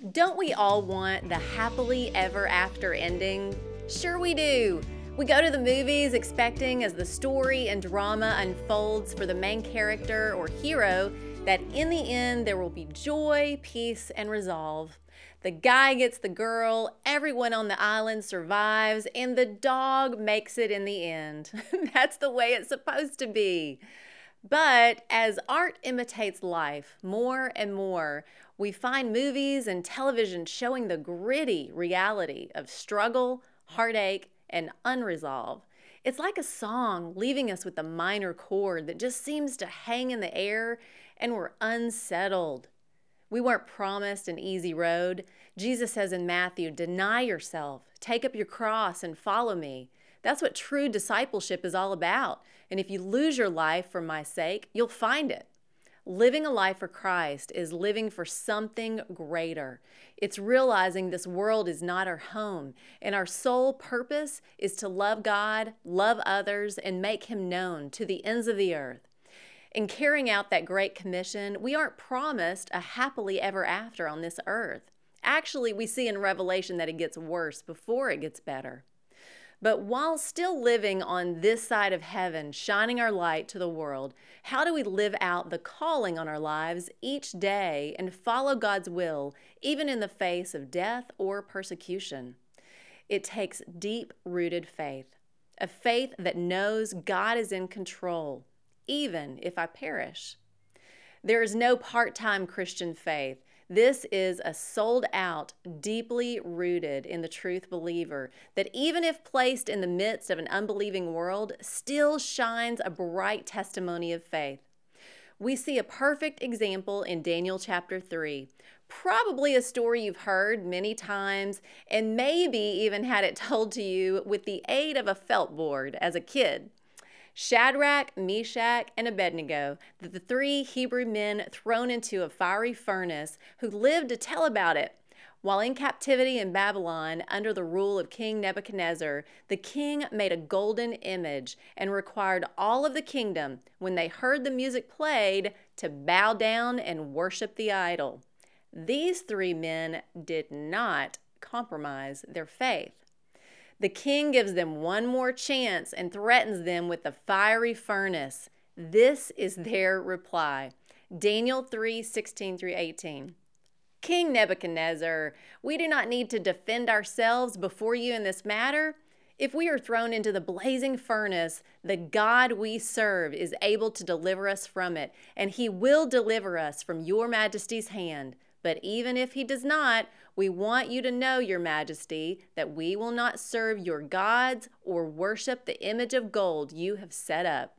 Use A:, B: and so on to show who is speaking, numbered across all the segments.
A: Don't we all want the happily ever after ending? Sure we do. We go to the movies expecting, as the story and drama unfolds for the main character or hero, that in the end there will be joy, peace, and resolve. The guy gets the girl, everyone on the island survives, and the dog makes it in the end. That's the way it's supposed to be. But as art imitates life more and more, we find movies and television showing the gritty reality of struggle, heartache, and unresolved. It's like a song leaving us with a minor chord that just seems to hang in the air, and we're unsettled. We weren't promised an easy road. Jesus says in Matthew, "Deny yourself, take up your cross, and follow me." That's what true discipleship is all about. And if you lose your life for my sake, you'll find it. Living a life for Christ is living for something greater. It's realizing this world is not our home, and our sole purpose is to love God, love others, and make Him known to the ends of the earth. In carrying out that great commission, we aren't promised a happily ever after on this earth. Actually, we see in Revelation that it gets worse before it gets better. But while still living on this side of heaven, shining our light to the world, how do we live out the calling on our lives each day and follow God's will, even in the face of death or persecution? It takes deep-rooted faith, a faith that knows God is in control, even if I perish. There is no part-time Christian faith. This is a sold-out, deeply rooted in the truth believer that even if placed in the midst of an unbelieving world, still shines a bright testimony of faith. We see a perfect example in Daniel chapter 3, probably a story you've heard many times and maybe even had it told to you with the aid of a felt board as a kid. Shadrach, Meshach, and Abednego, the three Hebrew men thrown into a fiery furnace who lived to tell about it. While in captivity in Babylon under the rule of King Nebuchadnezzar, the king made a golden image and required all of the kingdom, when they heard the music played, to bow down and worship the idol. These three men did not compromise their faith. The king gives them one more chance and threatens them with the fiery furnace. This is their reply. Daniel 3:16-18. King Nebuchadnezzar, we do not need to defend ourselves before you in this matter. If we are thrown into the blazing furnace, the God we serve is able to deliver us from it, and He will deliver us from your majesty's hand. But even if He does not, we want you to know, your majesty, that we will not serve your gods or worship the image of gold you have set up.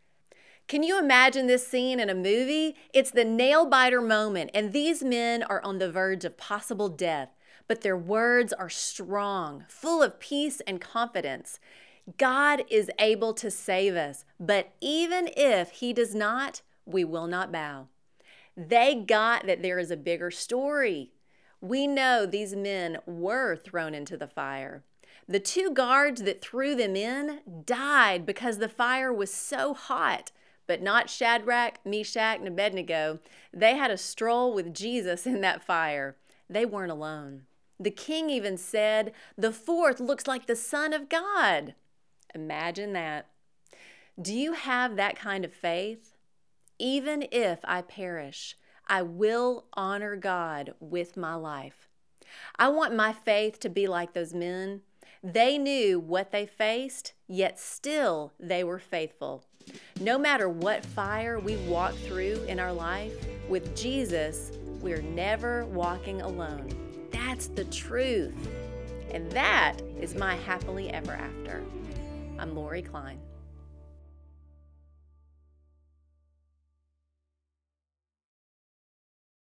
A: Can you imagine this scene in a movie? It's the nail-biter moment, and these men are on the verge of possible death, but their words are strong, full of peace and confidence. God is able to save us, but even if He does not, we will not bow. They got that there is a bigger story. We know these men were thrown into the fire. The two guards that threw them in died because the fire was so hot, but not Shadrach, Meshach, and Abednego. They had a stroll with Jesus in that fire. They weren't alone. The king even said, "The fourth looks like the Son of God." Imagine that. Do you have that kind of faith? Even if I perish, I will honor God with my life. I want my faith to be like those men. They knew what they faced, yet still they were faithful. No matter what fire we walk through in our life, with Jesus, we're never walking alone. That's the truth. And that is my happily ever after. I'm Lori Klein.